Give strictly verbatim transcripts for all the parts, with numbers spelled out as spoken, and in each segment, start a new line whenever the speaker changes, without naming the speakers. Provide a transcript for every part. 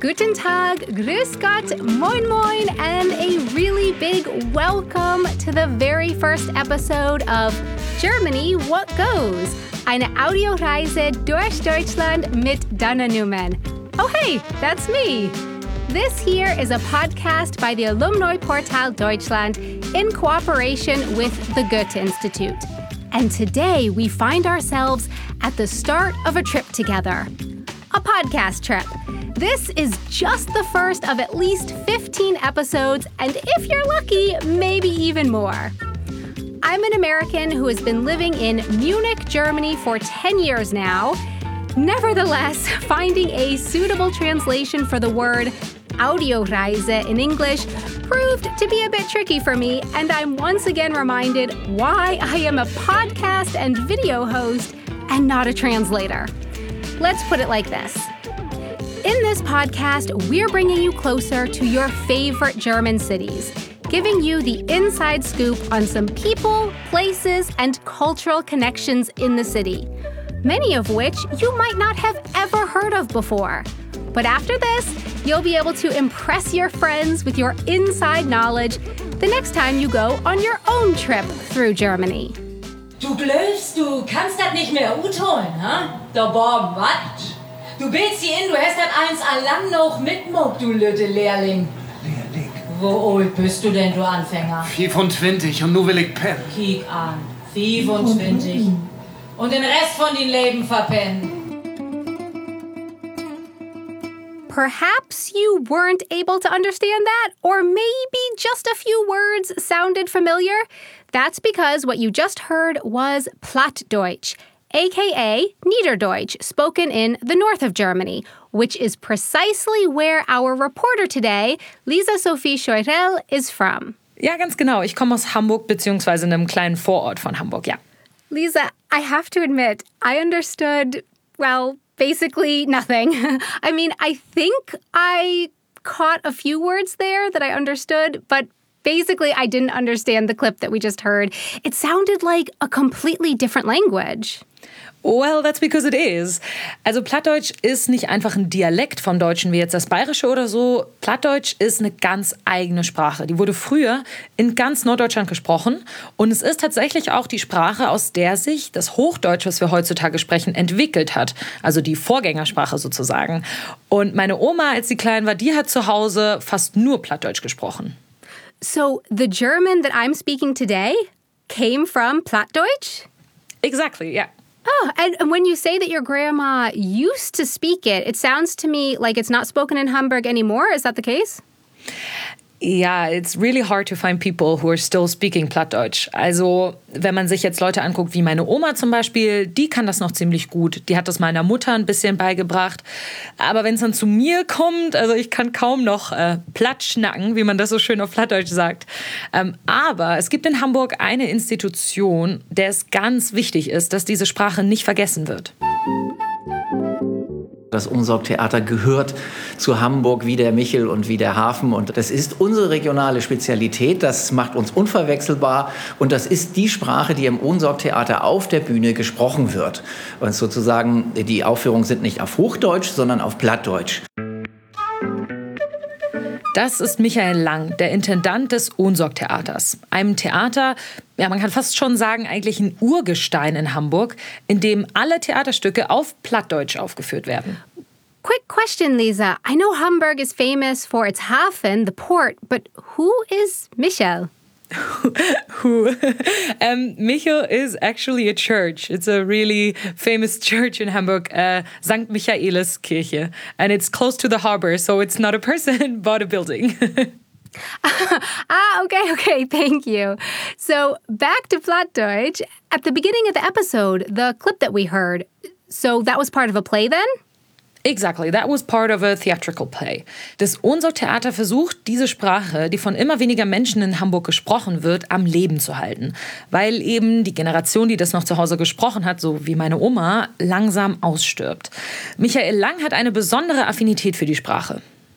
Guten Tag, Grüß Gott, Moin Moin, and a really big welcome to the very first episode of Germany What Goes, eine Audioreise durch Deutschland mit Dana Newman. Oh hey, that's me. This here is a podcast by the Alumni Portal Deutschland in cooperation with the Goethe Institute. And today we find ourselves at the start of a trip together. A podcast trip. This is just the first of at least fifteen episodes, and if you're lucky, maybe even more. I'm an American who has been living in Munich, Germany for ten years now. Nevertheless, finding a suitable translation for the word Audioreise in English proved to be a bit tricky for me, and I'm once again reminded why I am a podcast and video host and not a translator. Let's put it like this. In this podcast, we're bringing you closer to your favorite German cities, giving you the inside scoop on some people, places, and cultural connections in the city, many of which you might not have ever heard of before. But after this, you'll be able to impress your friends with your inside knowledge the next time you go on your own trip through Germany.
Du glaubst, du kannst das nicht mehr utholen, ha? Da Bob, wat? Du bist hier in, du hast das eins allang noch mitmuck, du lütte Lehrling.
Lehrling?
Wo alt bist du denn, du Anfänger?
fünfundzwanzig und nu will ich pennen.
Kiek an, fünfundzwanzig. Und den Rest von dein Leben verpennen.
Perhaps you weren't able to understand that, or maybe just a few words sounded familiar. That's because what you just heard was Plattdeutsch, aka Niederdeutsch, spoken in the north of Germany, which is precisely where our reporter today, Lisa Sophie Scheurel, is from.
Ja, ganz genau. Ich komme aus Hamburg, beziehungsweise einem kleinen Vorort von Hamburg, ja.
Lisa, I have to admit, I understood, well, basically nothing. I mean, I think I caught a few words there that I understood, but basically I didn't understand the clip that we just heard. It sounded like a completely different language.
Well, that's because it is. Also Plattdeutsch ist nicht einfach ein Dialekt vom Deutschen wie jetzt das Bayerische oder so. Plattdeutsch ist eine ganz eigene Sprache. Die wurde früher in ganz Norddeutschland gesprochen. Und es ist tatsächlich auch die Sprache, aus der sich das Hochdeutsch, was wir heutzutage sprechen, entwickelt hat. Also die Vorgängersprache sozusagen. Und meine Oma, als sie klein war, die hat zu Hause fast nur Plattdeutsch gesprochen.
So the German that I'm speaking today came from Plattdeutsch?
Exactly, yeah.
Oh, and when you say that your grandma used to speak it, it sounds to me like it's not spoken in Hamburg anymore. Is that the case?
Yeah, it's really hard to find people who are still speaking Plattdeutsch. Also, wenn man sich jetzt Leute anguckt, wie meine Oma zum Beispiel, die kann das noch ziemlich gut. Die hat das meiner Mutter ein bisschen beigebracht. Aber wenn es dann zu mir kommt, also ich kann kaum noch äh, platt schnacken, wie man das so schön auf Plattdeutsch sagt. Ähm, aber es gibt in Hamburg eine Institution, der es ganz wichtig ist, dass diese Sprache nicht vergessen wird.
Das Unsorg-Theater gehört zu Hamburg wie der Michel und wie der Hafen. Und das ist unsere regionale Spezialität. Das macht uns unverwechselbar. Und das ist die Sprache, die im Unsorg-Theater auf der Bühne gesprochen wird. Und sozusagen, die Aufführungen sind nicht auf Hochdeutsch, sondern auf Plattdeutsch.
Das ist Michael Lang, der Intendant des Unsorg-Theaters. Einem Theater, ja, man kann fast schon sagen, eigentlich ein Urgestein in Hamburg, in dem alle Theaterstücke auf Plattdeutsch aufgeführt werden.
Quick question, Lisa. I know Hamburg is famous for its Hafen, the port, but who is Michel?
Who? um, Michel is actually a church. It's a really famous church in Hamburg, uh, Sankt Michaeliskirche. And it's close to the harbor, so it's not a person, but a building.
ah, okay, okay, thank you. So back to Plattdeutsch. At the beginning of the episode, the clip that we heard, so that was part of a play then?
Exactly, that was part of a theatrical play. Das Unsorg-Theater versucht, diese Sprache, die von immer weniger Menschen in Hamburg gesprochen wird, am Leben zu halten. Weil eben die Generation, die das noch zu Hause gesprochen hat, so wie meine Oma, langsam ausstirbt. Michael Lang hat eine besondere Affinität für die Sprache.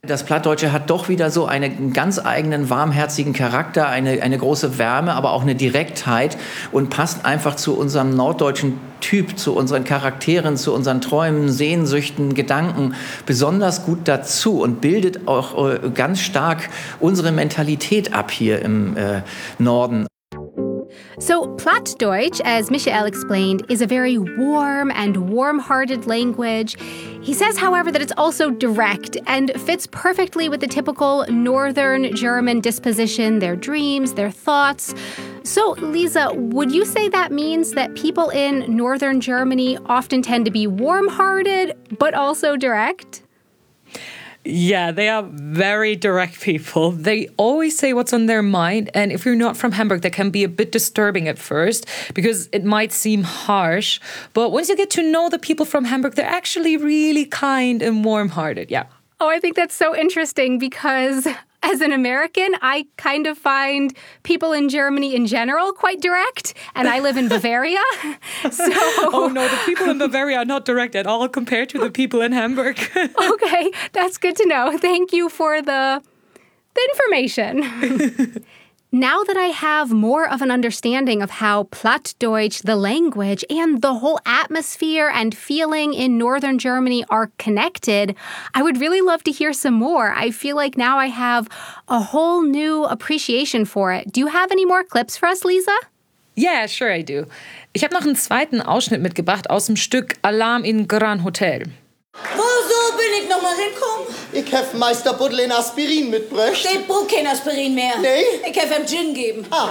Das Plattdeutsche hat doch wieder so einen ganz eigenen, warmherzigen Charakter, eine, eine große Wärme, aber auch eine Direktheit und passt einfach zu unserem norddeutschen Typ, zu unseren Charakteren, zu unseren Träumen, Sehnsüchten, Gedanken besonders gut dazu und bildet auch äh, ganz stark unsere Mentalität ab hier im äh, Norden.
So, Plattdeutsch, as Michael explained, is a very warm and warm-hearted language. He says, however, that it's also direct and fits perfectly with the typical Northern German disposition, their dreams, their thoughts. So, Lisa, would you say that means that people in Northern Germany often tend to be warm-hearted, but also direct?
Yeah, they are very direct people. They always say what's on their mind. And if you're not from Hamburg, that can be a bit disturbing at first because it might seem harsh. But once you get to know the people from Hamburg, they're actually really kind and warm-hearted. Yeah.
Oh, I think that's so interesting because as an American, I kind of find people in Germany in general quite direct, and I live in Bavaria. So,
oh no, the people in Bavaria are not direct at all compared to the people in Hamburg.
Okay, that's good to know. Thank you for the, the information. Now that I have more of an understanding of how Plattdeutsch, the language, and the whole atmosphere and feeling in Northern Germany are connected, I would really love to hear some more. I feel like now I have a whole new appreciation for it. Do you have any more clips for us, Lisa?
Yeah, sure I do. Ich habe noch einen zweiten Ausschnitt mitgebracht aus dem Stück Alarm in Grand Hotel.
Wo so bin ich noch mal hinkommen?
Ich hef Meister Buddel in Aspirin mitbrächt.
Ich brauch kein Aspirin mehr.
Nee?
Ich hef ihm Gin geben.
Ah.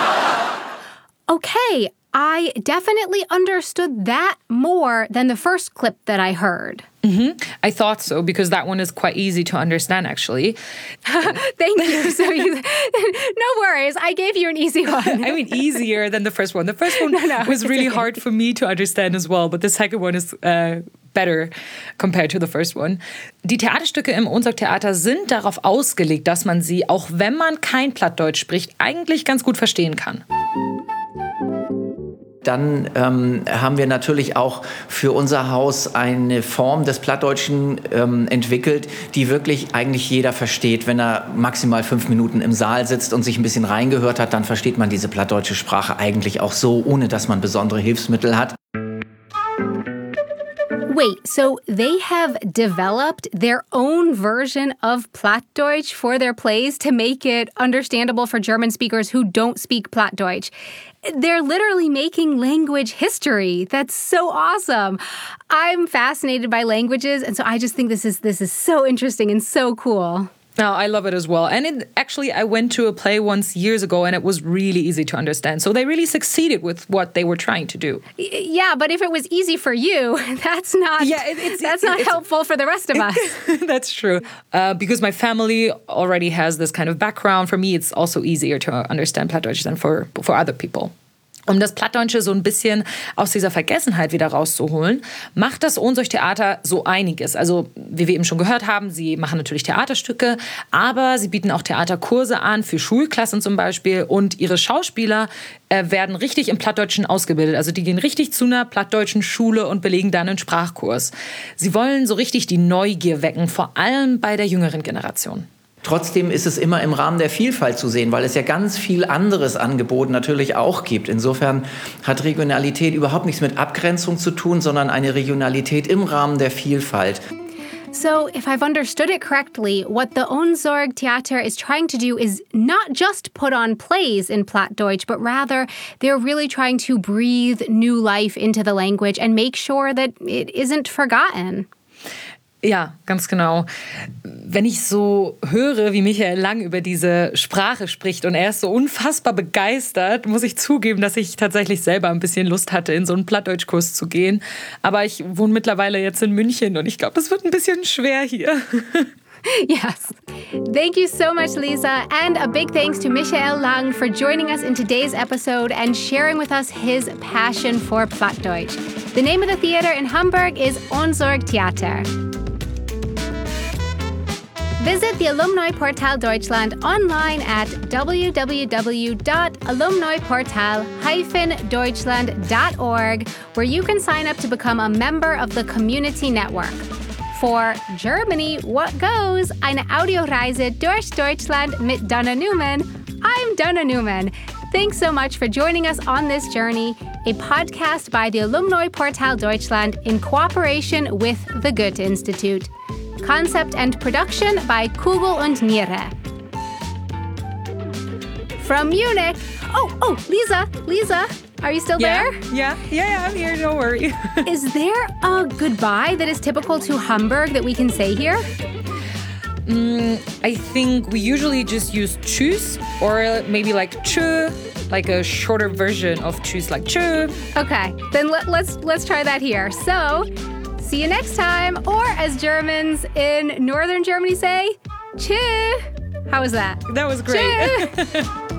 Okay, I definitely understood that more than the first clip that I heard.
Mm-hmm. I thought so, because that one is quite easy to understand, actually.
Thank you. So you, no worries. I gave you an easy one.
I mean, easier than the first one. The first one no, no, was really okay. hard for me to understand as well, but the second one is uh, better compared to the first one. Die Theaterstücke im Ohnsorg-Theater sind darauf ausgelegt, dass man sie, auch wenn man kein Plattdeutsch spricht, eigentlich ganz gut verstehen kann.
Dann ähm, haben wir natürlich auch für unser Haus eine Form des Plattdeutschen ähm, entwickelt, die wirklich eigentlich jeder versteht. Wenn er maximal fünf Minuten im Saal sitzt und sich ein bisschen reingehört hat, dann versteht man diese plattdeutsche Sprache eigentlich auch so, ohne dass man besondere Hilfsmittel hat.
Wait, so they have developed their own version of Plattdeutsch for their plays to make it understandable for German speakers who don't speak Plattdeutsch. They're literally making language history. That's so awesome. I'm fascinated by languages, and so I just think this is this is so interesting and so cool.
No, I love it as well. And it, actually, I went to a play once years ago, and it was really easy to understand. So they really succeeded with what they were trying to do.
Yeah, but if it was easy for you, that's not yeah, it, it's, that's not it's, helpful for the rest of us.
That's true. Uh, because my family already has this kind of background. For me, it's also easier to understand Plattdeutsch than for, for other people. Um das Plattdeutsche so ein bisschen aus dieser Vergessenheit wieder rauszuholen, macht das Ohnsorg-Theater so einiges. Also, wie wir eben schon gehört haben, sie machen natürlich Theaterstücke, aber sie bieten auch Theaterkurse an, für Schulklassen zum Beispiel. Und ihre Schauspieler äh, werden richtig im Plattdeutschen ausgebildet. Also, die gehen richtig zu einer plattdeutschen Schule und belegen dann einen Sprachkurs. Sie wollen so richtig die Neugier wecken, vor allem bei der jüngeren Generation.
Trotzdem ist es immer im Rahmen der Vielfalt zu sehen, weil es ja ganz viel anderes Angebot natürlich auch gibt. Insofern hat Regionalität überhaupt nichts mit Abgrenzung zu tun, sondern eine Regionalität im Rahmen der Vielfalt.
So, if I've understood it correctly, what the Ohnsorg Theater is trying to do is not just put on plays in Plattdeutsch, but rather they're really trying to breathe new life into the language and make sure that it isn't forgotten.
Ja, ganz genau. Wenn ich so höre, wie Michael Lang über diese Sprache spricht und er ist so unfassbar begeistert, muss ich zugeben, dass ich tatsächlich selber ein bisschen Lust hatte, in so einen Plattdeutschkurs zu gehen. Aber ich wohne mittlerweile jetzt in München und ich glaube, das wird ein bisschen schwer hier.
Yes. Thank you so much, Lisa. And a big thanks to Michael Lang for joining us in today's episode and sharing with us his passion for Plattdeutsch. The name of the theater in Hamburg is Ohnsorg Theater. Visit the Alumni Portal Deutschland online at w w w dot alumni portal dash deutschland dot org, where you can sign up to become a member of the community network. for Germany, What Goes? Eine Audioreise durch Deutschland mit Donna Newman. I'm Donna Newman. Thanks so much for joining us on this journey, a podcast by the Alumni Portal Deutschland in cooperation with the Goethe Institute. Concept and production by Kugel und Niere. From Munich. Oh, oh, Lisa, Lisa, are you still
Yeah,
there?
yeah, yeah, yeah, I'm here, don't worry.
Is there a goodbye that is typical to Hamburg that we can say here?
I think we usually just use tschüss or maybe like tschö, like a shorter version of tschüss, like tschö.
Okay, then let, let's let's try that here. So, see you next time, or as Germans in northern Germany say, tschö. How was that?
That was great.
Tschö.